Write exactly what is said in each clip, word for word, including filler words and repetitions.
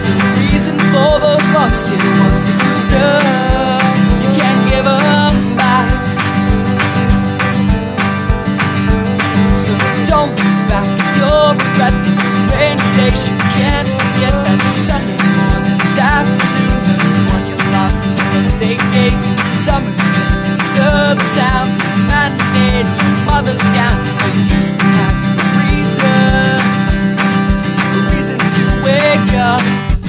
There's a reason for those lungs, kid. Once they're used up, you can't give them back. So don't look back, cause you'll regret the rainy days. You can't forget that Sunday morning's afternoon, the one you lost and the one they gave you. Summer, spring, and southern towns, the matinee in your mother's gown. You used to have a reason, a reason to wake up.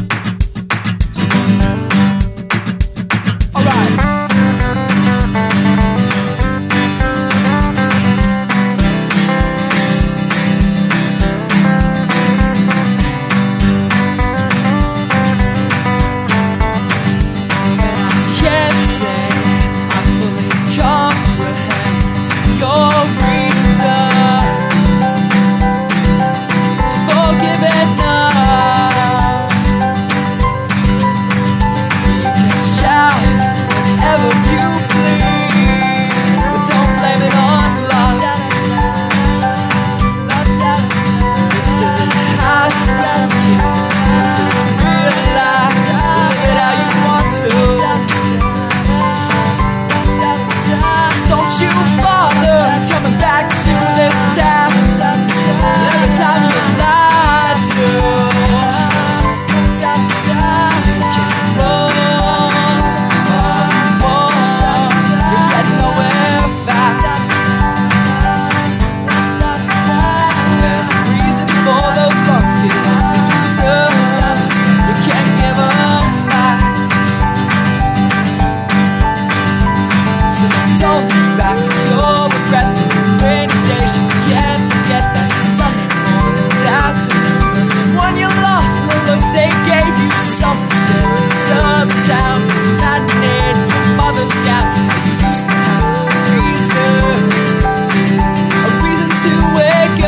Don't look back, cause you'll regret the rainy days. You can't forget that Sunday morning's afternoon, the one you lost and the look they gave you. Summer, spring, and southern towns, the matinee in your mother's gown. You used to have a reason, a reason to wake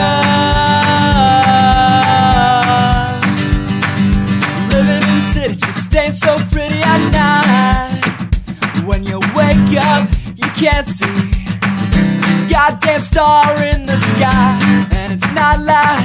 up. Living in the city just ain't so pretty at night. When you wake up, you can't see a goddamn star in the sky, and it's not like